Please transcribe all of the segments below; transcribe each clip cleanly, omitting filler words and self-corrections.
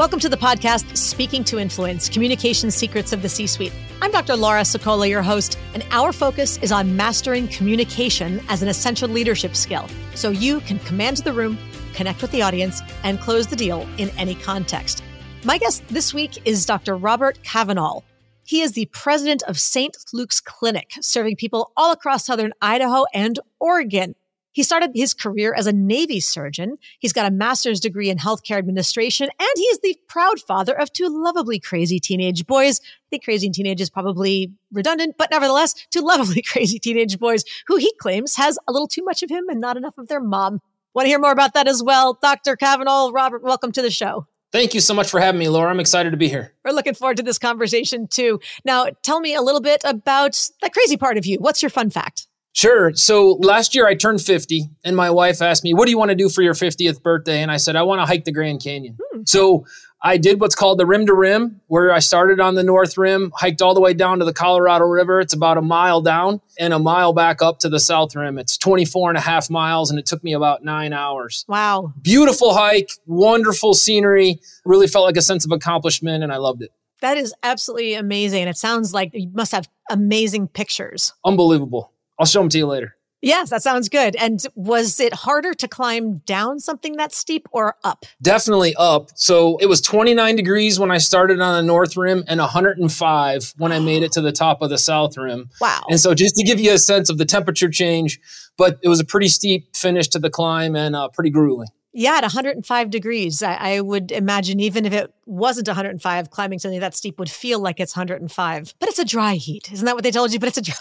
Welcome to the podcast, Speaking to Influence, Communication Secrets of the C-Suite. I'm Dr. Laura Sicola, your host, and our focus is on mastering communication as an essential leadership skill, so you can command the room, connect with the audience, and close the deal in any context. My guest this week is Dr. Robert Cavanaugh. He is the president of St. Luke's Clinic, serving people all across southern Idaho and Oregon. He started his career as a Navy surgeon. He's got a master's degree in healthcare administration, and he is the proud father of two lovably crazy teenage boys. I think crazy teenage is probably redundant, but nevertheless, two lovably crazy teenage boys who he claims has a little too much of him and not enough of their mom. Want to hear more about that as well? Dr. Cavanaugh, Robert, welcome to the show. Thank you so much for having me, Laura. I'm excited to be here. We're looking forward to this conversation too. Now, tell me a little bit about that crazy part of you. What's your fun fact? Sure. So last year I turned 50 and my wife asked me, what do you want to do for your 50th birthday? And I said, I want to hike the Grand Canyon. So I did what's called the Rim to Rim, where I started on the North Rim, hiked all the way down to the Colorado River. It's about a mile down and a mile back up to the South Rim. It's 24 and a half miles and it took me about 9 hours. Wow. Beautiful hike, wonderful scenery, really felt like a sense of accomplishment and I loved it. That is absolutely amazing. It sounds like you must have amazing pictures. Unbelievable. I'll show them to you later. Yes, that sounds good. And was it harder to climb down something that steep or up? Definitely up. So it was 29 degrees when I started on the North Rim and 105 when I made it to the top of the South Rim. Wow. And so just to give you a sense of the temperature change, but it was a pretty steep finish to the climb and pretty grueling. Yeah, at 105 degrees, I would imagine even if it wasn't 105, climbing something that steep would feel like it's 105. But it's a dry heat. Isn't that what they told you? But it's a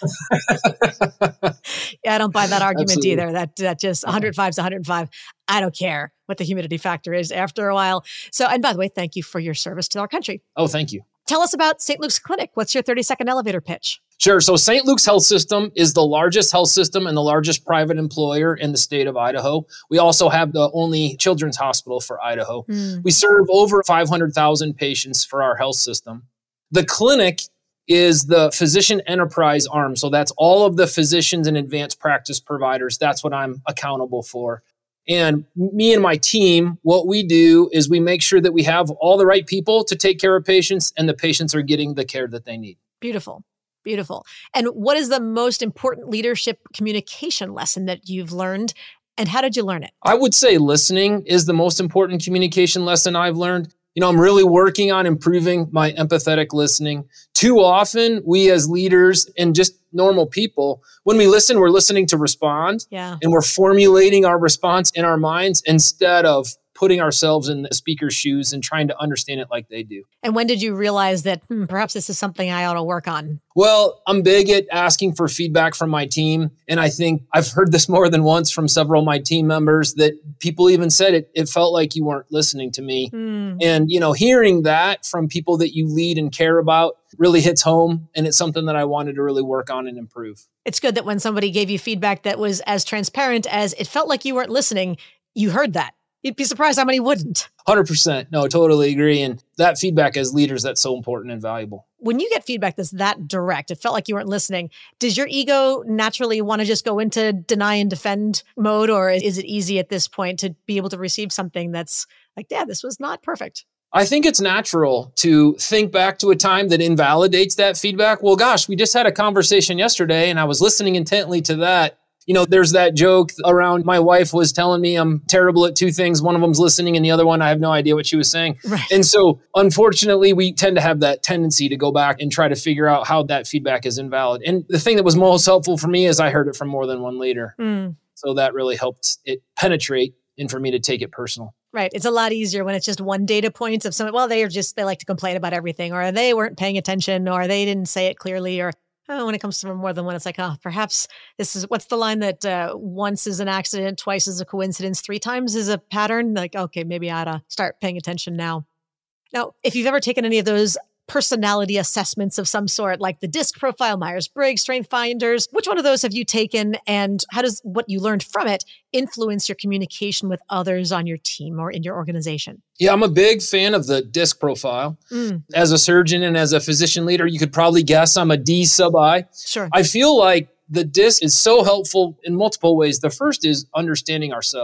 dry Yeah, I don't buy that argument Absolutely. either. That just 105 is 105. I don't care what the humidity factor is after a while. So, and by the way, thank you for your service to our country. Oh, thank you. Tell us about St. Luke's Clinic. What's your 30-second elevator pitch? Sure. So St. Luke's Health System is the largest health system and the largest private employer in the state of Idaho. We also have the only children's hospital for Idaho. We serve over 500,000 patients for our health system. The clinic is the physician enterprise arm. So that's all of the physicians and advanced practice providers. That's what I'm accountable for. And me and my team, what we do is we make sure that we have all the right people to take care of patients and the patients are getting the care that they need. Beautiful. Beautiful. And what is the most important leadership communication lesson that you've learned? And how did you learn it? I would say listening is the most important communication lesson I've learned. You know, I'm really working on improving my empathetic listening. Too often, we as leaders and just normal people, when we listen, we're listening to respond. Yeah. And we're formulating our response in our minds instead of putting ourselves in the speaker's shoes and trying to understand it like they do. And when did you realize that perhaps this is something I ought to work on? Well, I'm big at asking for feedback from my team. And I think I've heard this more than once from several of my team members that people even said it felt like you weren't listening to me. And, you know, hearing that from people that you lead and care about really hits home. And it's something that I wanted to really work on and improve. It's good that when somebody gave you feedback that was as transparent as it felt like you weren't listening, you heard that. You'd be surprised how many wouldn't. 100%. No, totally agree. And that feedback as leaders, that's so important and valuable. When you get feedback that's that direct, it felt like you weren't listening. Does your ego naturally want to just go into deny and defend mode? Or is it easy at this point to be able to receive something that's like, yeah, this was not perfect? I think it's natural to think back to a time that invalidates that feedback. Well, gosh, we just had a conversation yesterday and I was listening intently to that. You know, there's that joke around my wife was telling me I'm terrible at two things. One of them's listening and the other one, I have no idea what she was saying. Right. And so unfortunately, we tend to have that tendency to go back and try to figure out how that feedback is invalid. And the thing that was most helpful for me is I heard it from more than one leader. So that really helped it penetrate and for me to take it personal. Right. It's a lot easier when it's just one data point of something. Well, they like to complain about everything, or they weren't paying attention, or they didn't say it clearly, or when it comes to more than one, it's like, perhaps this is, what's the line that once is an accident, twice is a coincidence, 3 times is a pattern? Like, okay, maybe I ought to start paying attention now. Now, if you've ever taken any of those personality assessments of some sort, like the DISC profile, Myers-Briggs, Strength Finders, which one of those have you taken, and how does what you learned from it influence your communication with others on your team or in your organization? Yeah, I'm a big fan of the DISC profile. As a surgeon and as a physician leader, you could probably guess I'm a D sub I. Sure. I feel like the DISC is so helpful in multiple ways. The first is understanding ourselves.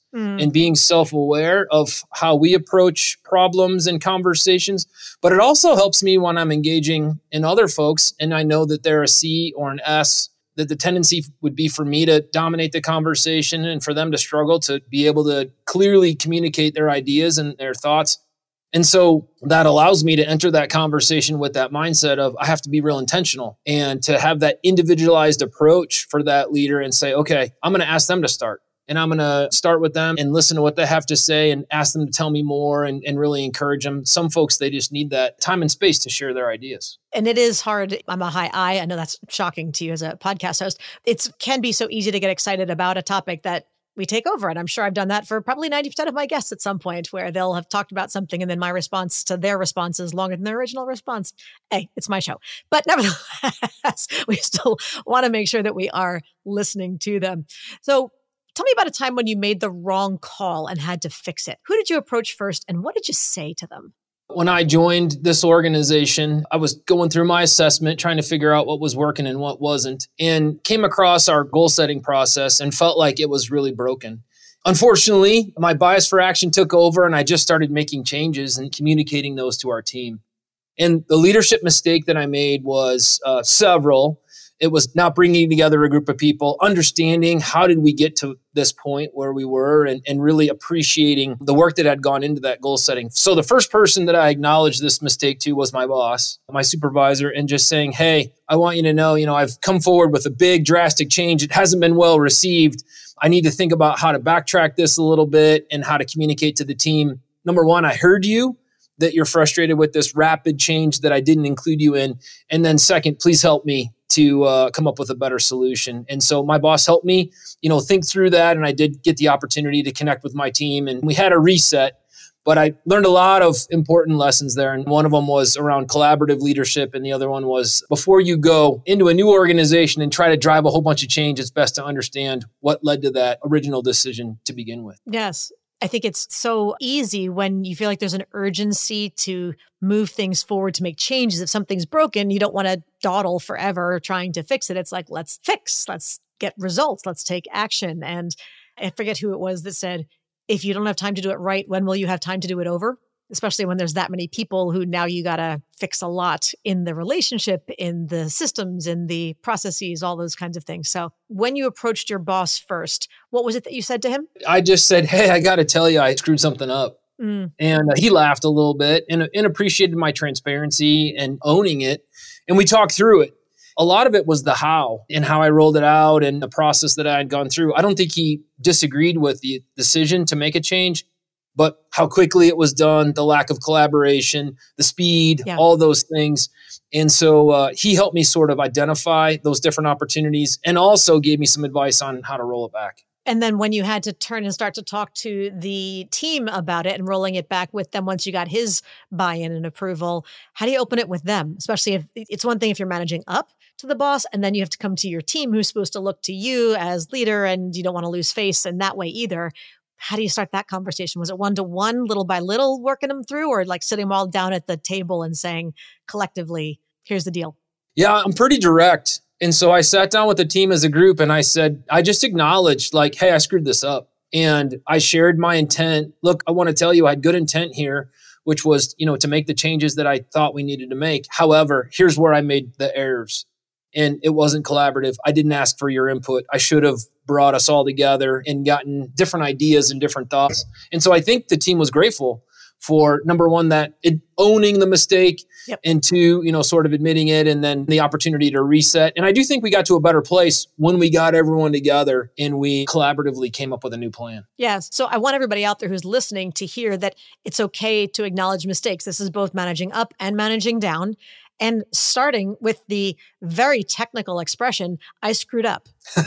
and being self-aware of how we approach problems and conversations. But it also helps me when I'm engaging in other folks and I know that they're a C or an S, that the tendency would be for me to dominate the conversation and for them to struggle to be able to clearly communicate their ideas and their thoughts. And so that allows me to enter that conversation with that mindset of I have to be real intentional and to have that individualized approach for that leader and say, okay, I'm going to ask them to start. And I'm going to start with them and listen to what they have to say and ask them to tell me more and really encourage them. Some folks, they just need that time and space to share their ideas. And it is hard. I'm a high I. I know that's shocking to you as a podcast host. It can be so easy to get excited about a topic that we take over. And I'm sure I've done that for probably 90% of my guests at some point, where they'll have talked about something and then my response to their response is longer than their original response. Hey, it's my show. But nevertheless, we still want to make sure that we are listening to them. So tell me about a time when you made the wrong call and had to fix it. Who did you approach first and what did you say to them? When I joined this organization, I was going through my assessment, trying to figure out what was working and what wasn't, and came across our goal setting process and felt like it was really broken. Unfortunately, my bias for action took over and I just started making changes and communicating those to our team. And the leadership mistake that I made was several. It was not bringing together a group of people, understanding how did we get to this point where we were and really appreciating the work that had gone into that goal setting. So the first person that I acknowledged this mistake to was my boss, my supervisor, and just saying, hey, I want you to know, I've come forward with a big drastic change. It hasn't been well received. I need to think about how to backtrack this a little bit and how to communicate to the team. Number one, I heard you, that you're frustrated with this rapid change that I didn't include you in. And then second, please help me to come up with a better solution. And so my boss helped me, think through that. And I did get the opportunity to connect with my team and we had a reset, but I learned a lot of important lessons there. And one of them was around collaborative leadership. And the other one was before you go into a new organization and try to drive a whole bunch of change, it's best to understand what led to that original decision to begin with. Yes. I think it's so easy when you feel like there's an urgency to move things forward, to make changes. If something's broken, you don't want to dawdle forever trying to fix it. It's like, let's fix, let's get results, let's take action. And I forget who it was that said, if you don't have time to do it right, when will you have time to do it over? Especially when there's that many people who now you got to fix a lot in the relationship, in the systems, in the processes, all those kinds of things. So when you approached your boss first, what was it that you said to him? I just said, hey, I got to tell you, I screwed something up. And he laughed a little bit and appreciated my transparency and owning it. And we talked through it. A lot of it was the how and how I rolled it out and the process that I had gone through. I don't think he disagreed with the decision to make a change, but how quickly it was done, the lack of collaboration, the speed, all those things. And so he helped me sort of identify those different opportunities and also gave me some advice on how to roll it back. And then when you had to turn and start to talk to the team about it and rolling it back with them, once you got his buy-in and approval, how do you open it with them? Especially if it's one thing if you're managing up to the boss and then you have to come to your team who's supposed to look to you as leader and you don't want to lose face in that way either. How do you start that conversation? Was it one-to-one, little by little, working them through, or like sitting them all down at the table and saying collectively, here's the deal? Yeah, I'm pretty direct. And so I sat down with the team as a group and I said, I just acknowledged like, hey, I screwed this up. And I shared my intent. Look, I want to tell you I had good intent here, which was, to make the changes that I thought we needed to make. However, here's where I made the errors. And it wasn't collaborative. I didn't ask for your input. I should have brought us all together and gotten different ideas and different thoughts. And so I think the team was grateful for, number one, that owning the mistake, and two, sort of admitting it, and then the opportunity to reset. And I do think we got to a better place when we got everyone together and we collaboratively came up with a new plan. Yes. So I want everybody out there who's listening to hear that it's okay to acknowledge mistakes. This is both managing up and managing down. And starting with the very technical expression, I screwed up.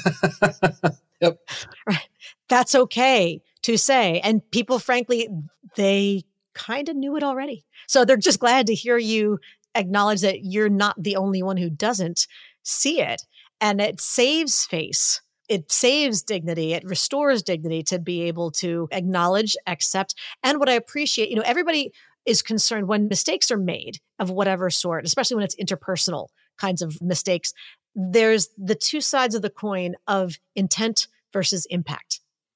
Yep. Right. That's okay to say. And people, frankly, they kind of knew it already. So they're just glad to hear you acknowledge that you're not the only one who doesn't see it. And it saves face. It saves dignity. It restores dignity to be able to acknowledge, accept. And what I appreciate, everybody is concerned when mistakes are made of whatever sort, especially when it's interpersonal kinds of mistakes. There's the two sides of the coin of intent versus impact.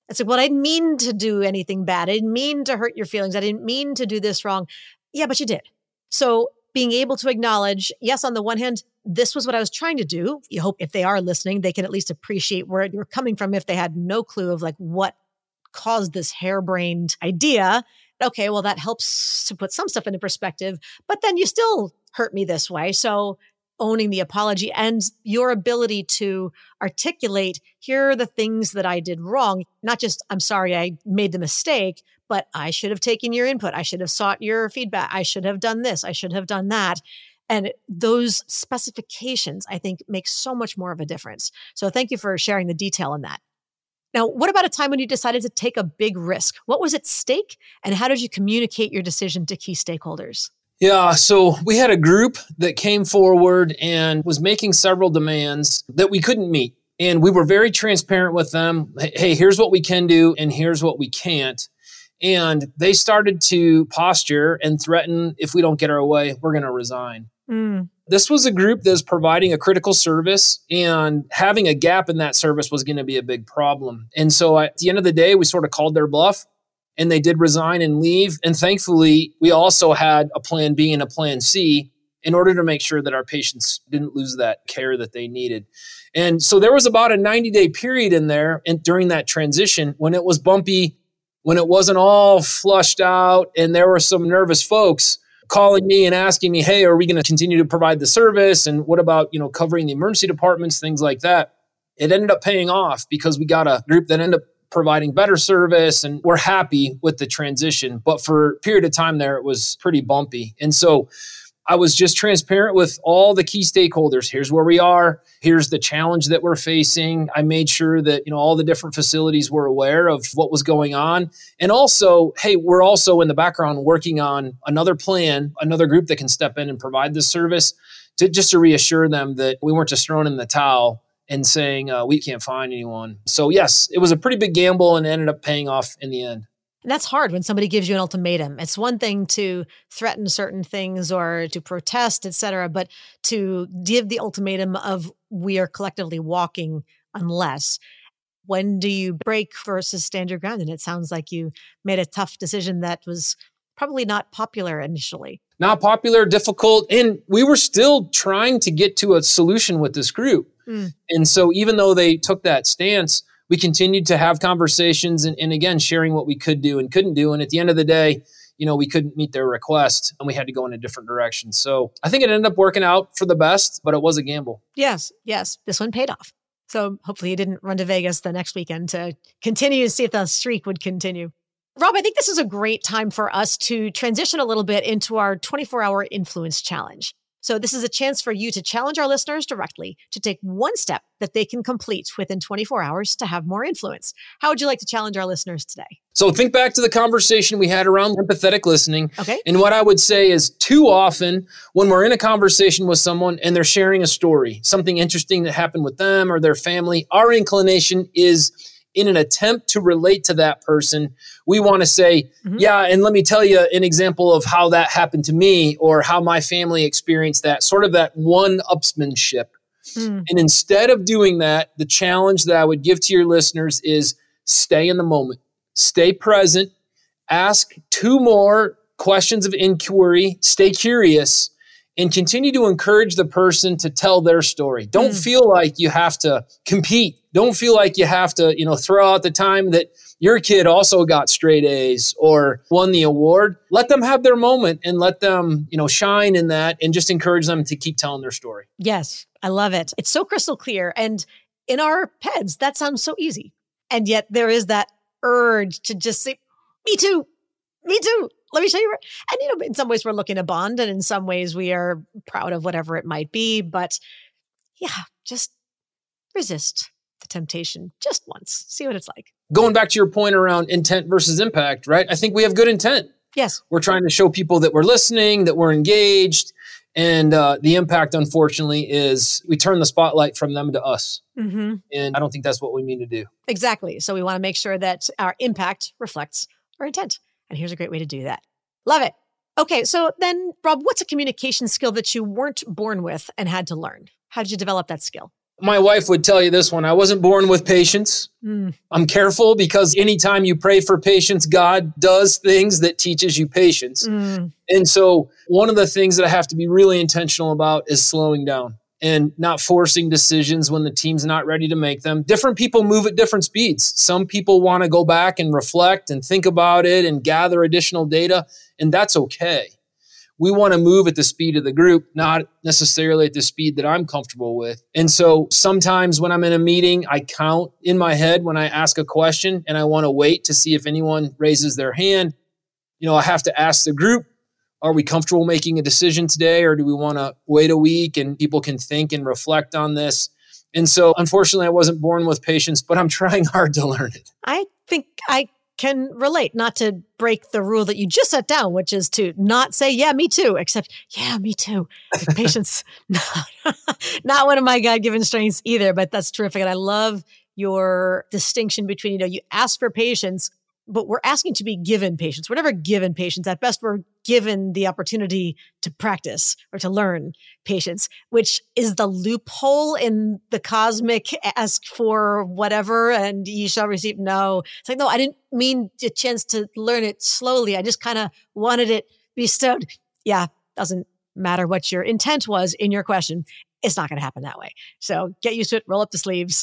It's like, well, I didn't mean to do anything bad. I didn't mean to hurt your feelings. I didn't mean to do this wrong. Yeah, but you did. So being able to acknowledge, yes, on the one hand, this was what I was trying to do. You hope if they are listening, they can at least appreciate where you're coming from if they had no clue of like what caused this harebrained idea. Okay, well, that helps to put some stuff into perspective, but then you still hurt me this way. So owning the apology and your ability to articulate, here are the things that I did wrong. Not just, I'm sorry, I made the mistake, but I should have taken your input. I should have sought your feedback. I should have done this. I should have done that. And those specifications, I think, make so much more of a difference. So thank you for sharing the detail on that. Now, what about a time when you decided to take a big risk? What was at stake? And how did you communicate your decision to key stakeholders? Yeah, so we had a group that came forward and was making several demands that we couldn't meet. And we were very transparent with them. Hey, here's what we can do and here's what we can't. And they started to posture and threaten, if we don't get our way, we're going to resign. This was a group that was providing a critical service, and having a gap in that service was going to be a big problem. And so at the end of the day, we sort of called their bluff. And they did resign and leave. And thankfully, we also had a plan B and a plan C in order to make sure that our patients didn't lose that care that they needed. And so there was about a 90-day period in there and during that transition when it was bumpy, when it wasn't all flushed out, and there were some nervous folks calling me and asking me, hey, are we going to continue to provide the service? And what about, covering the emergency departments, things like that? It ended up paying off because we got a group that ended up providing better service, and we're happy with the transition. But for a period of time there, it was pretty bumpy. And so I was just transparent with all the key stakeholders. Here's where we are. Here's the challenge that we're facing. I made sure that, all the different facilities were aware of what was going on. And also, hey, we're also in the background working on another plan, another group that can step in and provide this service just to reassure them that we weren't just throwing in the towel and saying, we can't find anyone. So yes, it was a pretty big gamble and ended up paying off in the end. And that's hard when somebody gives you an ultimatum. It's one thing to threaten certain things or to protest, et cetera, but to give the ultimatum of we are collectively walking unless. When do you break versus stand your ground? And it sounds like you made a tough decision that was probably not popular initially. Not popular, difficult, and we were still trying to get to a solution with this group. And so even though they took that stance, we continued to have conversations and again, sharing what we could do and couldn't do. And at the end of the day, we couldn't meet their request and we had to go in a different direction. So I think it ended up working out for the best, but it was a gamble. Yes. This one paid off. So hopefully you didn't run to Vegas the next weekend to continue to see if the streak would continue. Rob, I think this is a great time for us to transition a little bit into our 24-hour influence challenge. So this is a chance for you to challenge our listeners directly to take one step that they can complete within 24 hours to have more influence. How would you like to challenge our listeners today? So think back to the conversation we had around empathetic listening. Okay. And what I would say is too often when we're in a conversation with someone and they're sharing a story, something interesting that happened with them or their family, our inclination is in an attempt to relate to that person, we want to say, yeah, and let me tell you an example of how that happened to me or how my family experienced that, sort of that one-upsmanship. And instead of doing that, the challenge that I would give to your listeners is stay in the moment, stay present, ask 2 more questions of inquiry, stay curious, and continue to encourage the person to tell their story. Don't feel like you have to compete. Don't feel like you have to, throw out the time that your kid also got straight A's or won the award. Let them have their moment and let them, shine in that and just encourage them to keep telling their story. Yes, I love it. It's so crystal clear. And in our heads, that sounds so easy. And yet there is that urge to just say, me too. Let me show you. And, in some ways we're looking to bond and in some ways we are proud of whatever it might be. But yeah, just resist the temptation just once. See what it's like. Going back to your point around intent versus impact, right? I think we have good intent. Yes. We're trying to show people that we're listening, that we're engaged. And the impact, unfortunately, is we turn the spotlight from them to us. And I don't think that's what we mean to do. Exactly. So we want to make sure that our impact reflects our intent. And here's a great way to do that. Love it. Okay, so then, Rob, what's a communication skill that you weren't born with and had to learn? How did you develop that skill? My wife would tell you this one. I wasn't born with patience. I'm careful because anytime you pray for patience, God does things that teaches you patience. And so one of the things that I have to be really intentional about is slowing down and not forcing decisions when the team's not ready to make them. Different people move at different speeds. Some people want to go back and reflect and think about it and gather additional data, and that's okay. We want to move at the speed of the group, not necessarily at the speed that I'm comfortable with. And so sometimes when I'm in a meeting, I count in my head when I ask a question and I want to wait to see if anyone raises their hand. I have to ask the group, are we comfortable making a decision today, or do we want to wait a week and people can think and reflect on this? And so unfortunately, I wasn't born with patience, but I'm trying hard to learn it. I think I can relate, not to break the rule that you just set down, which is to not say, yeah, me too, except, yeah, me too. Like, patience, not one of my God-given strengths either, but that's terrific. And I love your distinction between, you ask for patience, but we're asking to be given patience. We're never given patience. At best, we're given the opportunity to practice or to learn patience, which is the loophole in the cosmic ask for whatever and ye shall receive. No, it's like, no, I didn't mean a chance to learn it slowly. I just kind of wanted it bestowed. Yeah, doesn't matter what your intent was in your question. It's not going to happen that way. So get used to it, roll up the sleeves,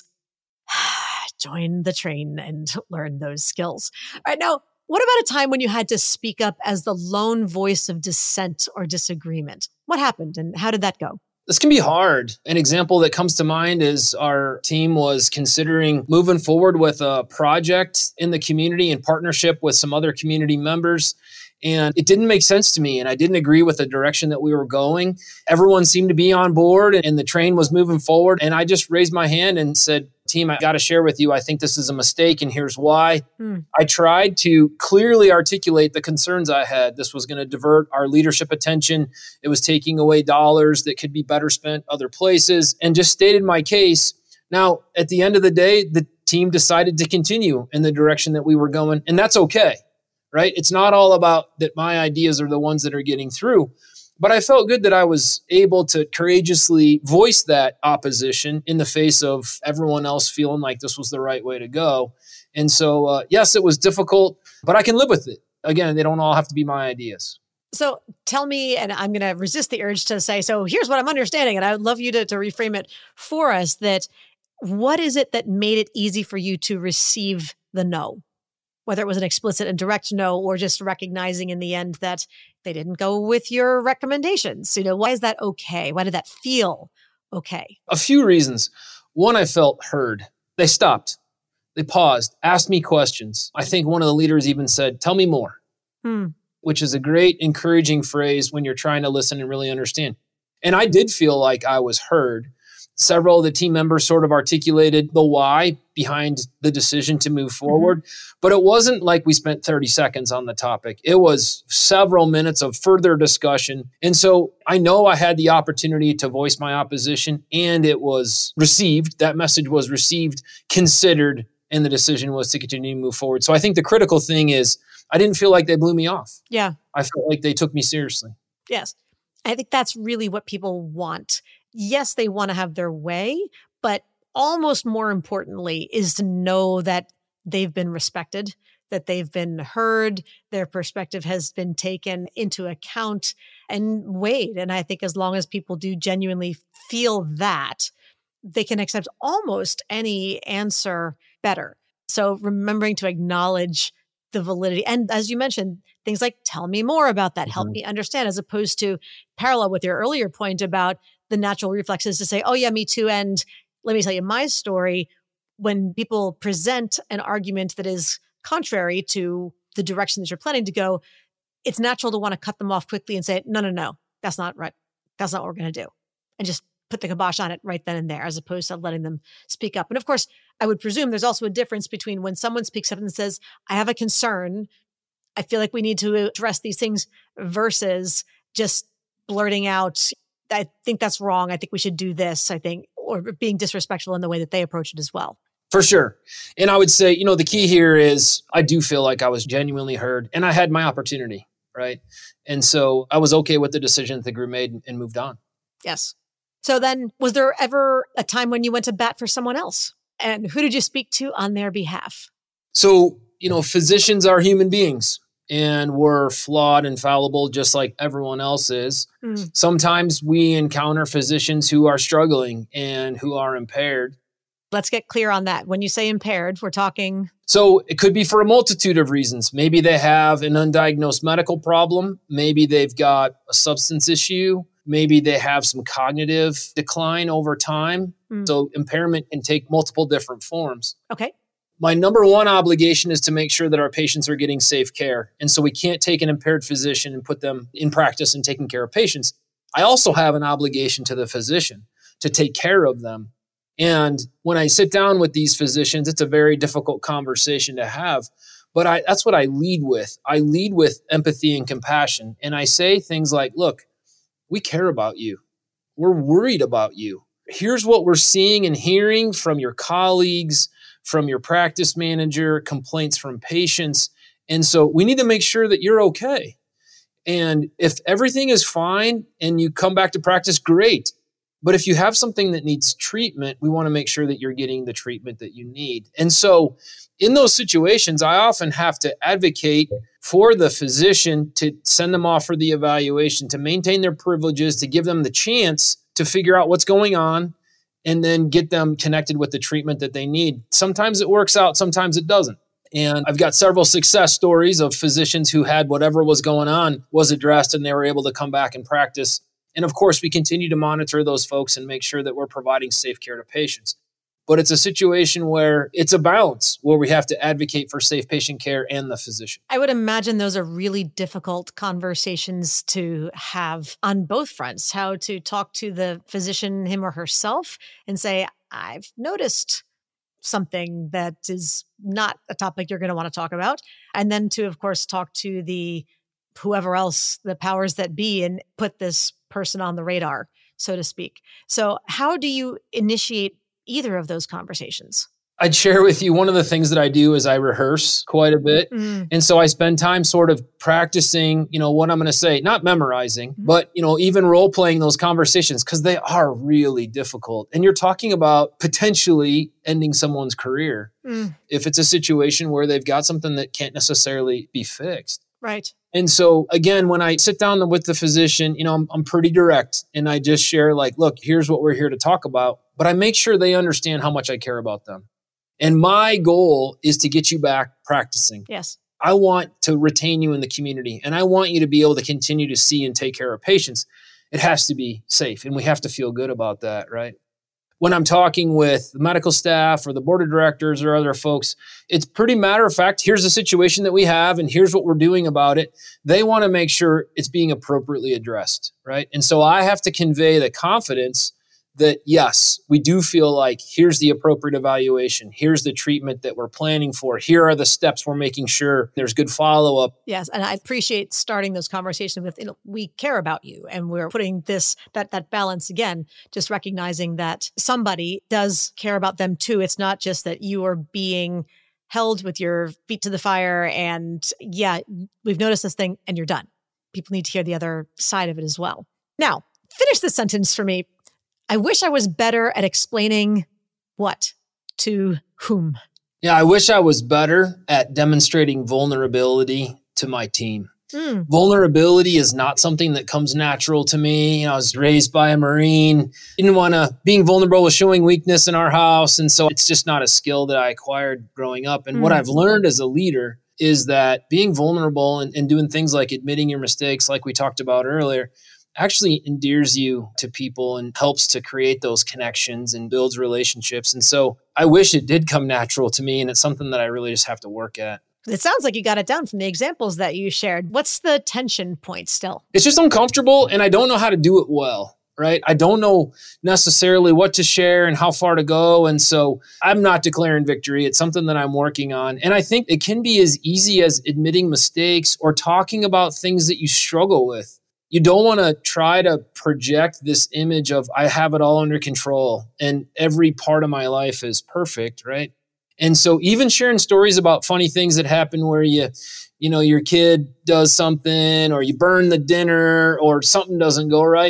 join the train and learn those skills. All right. Now, what about a time when you had to speak up as the lone voice of dissent or disagreement? What happened and how did that go? This can be hard. An example that comes to mind is our team was considering moving forward with a project in the community in partnership with some other community members. And it didn't make sense to me. And I didn't agree with the direction that we were going. Everyone seemed to be on board and the train was moving forward. And I just raised my hand and said, team, I got to share with you, I think this is a mistake and here's why. I tried to clearly articulate the concerns I had. This was going to divert our leadership attention. It was taking away dollars that could be better spent other places, and just stated my case. Now, at the end of the day, the team decided to continue in the direction that we were going, and that's okay, right? It's not all about that my ideas are the ones that are getting through. But I felt good that I was able to courageously voice that opposition in the face of everyone else feeling like this was the right way to go. And so, yes, it was difficult, but I can live with it. Again, they don't all have to be my ideas. So tell me, and I'm going to resist the urge to say, so here's what I'm understanding, and I would love you to reframe it for us, that what is it that made it easy for you to receive the no? Whether it was an explicit and direct no, or just recognizing in the end that they didn't go with your recommendations. Why is that okay? Why did that feel okay? A few reasons. One, I felt heard. They stopped. They paused, asked me questions. I think one of the leaders even said, tell me more, which is a great encouraging phrase when you're trying to listen and really understand. And I did feel like I was heard. Several of the team members sort of articulated the why behind the decision to move forward. But it wasn't like we spent 30 seconds on the topic. It was several minutes of further discussion. And so I know I had the opportunity to voice my opposition, and it was received. That message was received, considered, and the decision was to continue to move forward. So I think the critical thing is I didn't feel like they blew me off. Yeah. I felt like they took me seriously. Yes. I think that's really what people want. Yes, they want to have their way, but almost more importantly is to know that they've been respected, that they've been heard, their perspective has been taken into account and weighed. And I think as long as people do genuinely feel that, they can accept almost any answer better. So remembering to acknowledge the validity. And as you mentioned, things like, tell me more about that, help me understand, as opposed to parallel with your earlier point about the natural reflexes to say, oh yeah, me too. And let me tell you my story. When people present an argument that is contrary to the direction that you're planning to go, it's natural to want to cut them off quickly and say, no, that's not right. That's not what we're going to do. And just put the kibosh on it right then and there, as opposed to letting them speak up. And of course, I would presume there's also a difference between when someone speaks up and says, I have a concern, I feel like we need to address these things, versus just blurting out, I think that's wrong, I think we should do this, or being disrespectful in the way that they approach it as well. For sure. And I would say, the key here is I do feel like I was genuinely heard and I had my opportunity, right? And so I was okay with the decision that the group made and moved on. Yes. So then, was there ever a time when you went to bat for someone else? And who did you speak to on their behalf? So, physicians are human beings and we're flawed and fallible just like everyone else is. Sometimes we encounter physicians who are struggling and who are impaired. Let's get clear on that. When you say impaired, we're talking... So it could be for a multitude of reasons. Maybe they have an undiagnosed medical problem. Maybe they've got a substance issue. Maybe they have some cognitive decline over time. So impairment can take multiple different forms. Okay. My number one obligation is to make sure that our patients are getting safe care. And so we can't take an impaired physician and put them in practice and taking care of patients. I also have an obligation to the physician to take care of them. And when I sit down with these physicians, it's a very difficult conversation to have. But that's what I lead with. I lead with empathy and compassion. And I say things like, look, we care about you. We're worried about you. Here's what we're seeing and hearing from your colleagues, from your practice manager, complaints from patients. And so we need to make sure that you're okay. And if everything is fine and you come back to practice, great. But if you have something that needs treatment, we want to make sure that you're getting the treatment that you need. And so in those situations, I often have to advocate for the physician to send them off for the evaluation, to maintain their privileges, to give them the chance to figure out what's going on, and then get them connected with the treatment that they need. Sometimes it works out, sometimes it doesn't. And I've got several success stories of physicians who had whatever was going on was addressed and they were able to come back and practice. And of course, we continue to monitor those folks and make sure that we're providing safe care to patients. But it's a situation where it's a balance where we have to advocate for safe patient care and the physician. I would imagine those are really difficult conversations to have on both fronts, how to talk to the physician, him or herself, and say, I've noticed something that is not a topic you're going to want to talk about. And then to, of course, talk to the whoever else, the powers that be, and put this person on the radar, so to speak. So how do you initiate either of those conversations? I'd share with you one of the things that I do is I rehearse quite a bit. And so I spend time sort of practicing, what I'm going to say, not memorizing, but, even role playing those conversations because they are really difficult. And you're talking about potentially ending someone's career if it's a situation where they've got something that can't necessarily be fixed. Right. And so again, when I sit down with the physician, I'm pretty direct and I just share like, look, here's what we're here to talk about, but I make sure they understand how much I care about them. And my goal is to get you back practicing. Yes. I want to retain you in the community and I want you to be able to continue to see and take care of patients. It has to be safe and we have to feel good about that, right? When I'm talking with the medical staff or the board of directors or other folks, it's pretty matter of fact, here's the situation that we have and here's what we're doing about it. They want to make sure it's being appropriately addressed, right? And so I have to convey the confidence that, yes, we do feel like here's the appropriate evaluation. Here's the treatment that we're planning for. Here are the steps we're making sure there's good follow-up. Yes. And I appreciate starting those conversations with, we care about you. And we're putting that balance again, just recognizing that somebody does care about them too. It's not just that you are being held with your feet to the fire and we've noticed this thing and you're done. People need to hear the other side of it as well. Now, finish this sentence for me. I wish I was better at explaining what to whom. Yeah, I wish I was better at demonstrating vulnerability to my team. Vulnerability is not something that comes natural to me. I was raised by a Marine. Being vulnerable was showing weakness in our house. And so it's just not a skill that I acquired growing up. And what I've learned as a leader is that being vulnerable and doing things like admitting your mistakes, like we talked about earlier, actually endears you to people and helps to create those connections and builds relationships. And so I wish it did come natural to me. And it's something that I really just have to work at. It sounds like you got it down from the examples that you shared. What's the tension point still? It's just uncomfortable and I don't know how to do it well, right? I don't know necessarily what to share and how far to go. And so I'm not declaring victory. It's something that I'm working on. And I think it can be as easy as admitting mistakes or talking about things that you struggle with. You don't want to try to project this image of I have it all under control and every part of my life is perfect, right? And so even sharing stories about funny things that happen where your kid does something or you burn the dinner or something doesn't go right,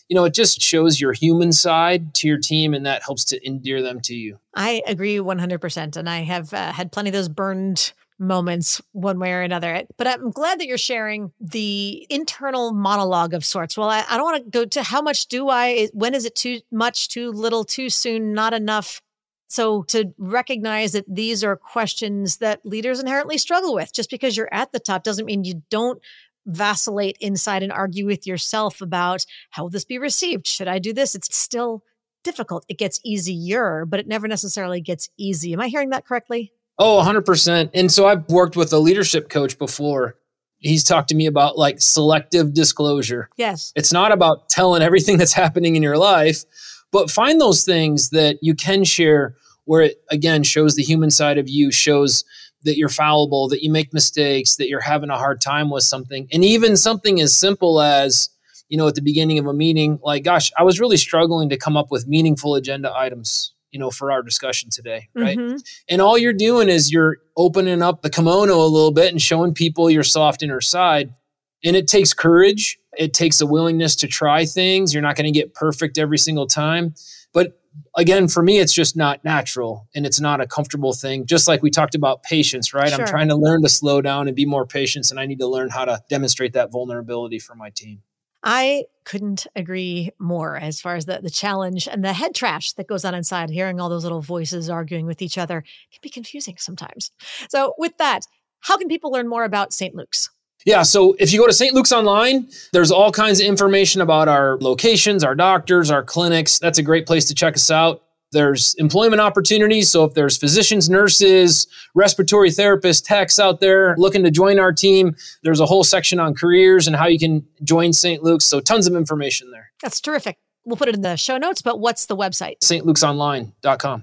it just shows your human side to your team, and that helps to endear them to you. I agree 100%. And I have had plenty of those burned moments one way or another. But I'm glad that you're sharing the internal monologue of sorts. Well, I don't want to go to how much do I, when is it too much, too little, too soon, not enough? So to recognize that these are questions that leaders inherently struggle with. Just because you're at the top doesn't mean you don't vacillate inside and argue with yourself about how will this be received? Should I do this? It's still difficult. It gets easier, but it never necessarily gets easy. Am I hearing that correctly? Oh, 100%. And so I've worked with a leadership coach before. He's talked to me about like selective disclosure. Yes. It's not about telling everything that's happening in your life, but find those things that you can share where it, again, shows the human side of you, shows that you're fallible, that you make mistakes, that you're having a hard time with something. And even something as simple as, at the beginning of a meeting, like, gosh, I was really struggling to come up with meaningful agenda items, for our discussion today, right? Mm-hmm. And all you're doing is you're opening up the kimono a little bit and showing people your soft inner side. And it takes courage. It takes a willingness to try things. You're not going to get perfect every single time. But again, for me, it's just not natural and it's not a comfortable thing. Just like we talked about patience, right? Sure. I'm trying to learn to slow down and be more patient, and I need to learn how to demonstrate that vulnerability for my team. I couldn't agree more as far as the challenge and the head trash that goes on inside. Hearing all those little voices arguing with each other can be confusing sometimes. So with that, how can people learn more about St. Luke's? Yeah, so if you go to St. Luke's online, there's all kinds of information about our locations, our doctors, our clinics. That's a great place to check us out. There's employment opportunities. So if there's physicians, nurses, respiratory therapists, techs out there looking to join our team, there's a whole section on careers and how you can join St. Luke's. So tons of information there. That's terrific. We'll put it in the show notes, but what's the website? stlukesonline.com.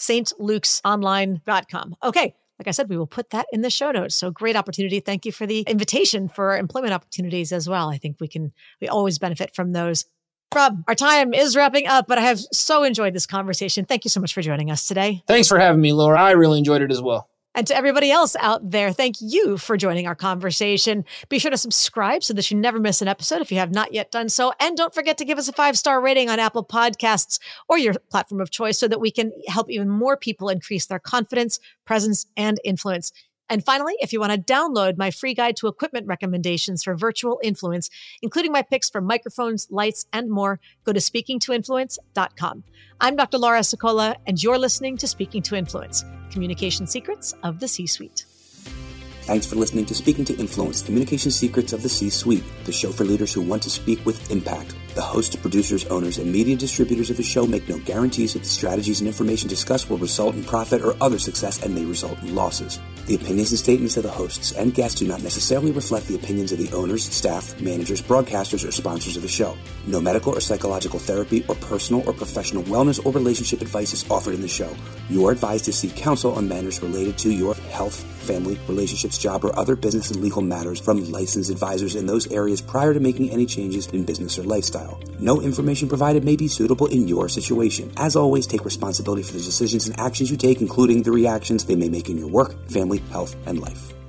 stlukesonline.com. Okay. Like I said, we will put that in the show notes. So great opportunity. Thank you for the invitation for employment opportunities as well. I think we always benefit from those. Rob, our time is wrapping up, but I have so enjoyed this conversation. Thank you so much for joining us today. Thanks for having me, Laura. I really enjoyed it as well. And to everybody else out there, thank you for joining our conversation. Be sure to subscribe so that you never miss an episode if you have not yet done so. And don't forget to give us a 5-star rating on Apple Podcasts or your platform of choice so that we can help even more people increase their confidence, presence, and influence. And finally, if you want to download my free guide to equipment recommendations for virtual influence, including my picks for microphones, lights, and more, go to speakingtoinfluence.com. I'm Dr. Laura Sicola, and you're listening to Speaking to Influence, Communication Secrets of the C-Suite. Thanks for listening to Speaking to Influence, Communication Secrets of the C-Suite, the show for leaders who want to speak with impact. The hosts, producers, owners, and media distributors of the show make no guarantees that the strategies and information discussed will result in profit or other success and may result in losses. The opinions and statements of the hosts and guests do not necessarily reflect the opinions of the owners, staff, managers, broadcasters, or sponsors of the show. No medical or psychological therapy or personal or professional wellness or relationship advice is offered in the show. You are advised to seek counsel on matters related to your health, family, relationships, job, or other business and legal matters from licensed advisors in those areas prior to making any changes in business or lifestyle. No information provided may be suitable in your situation. As always, take responsibility for the decisions and actions you take, including the reactions they may make in your work, family, health, and life.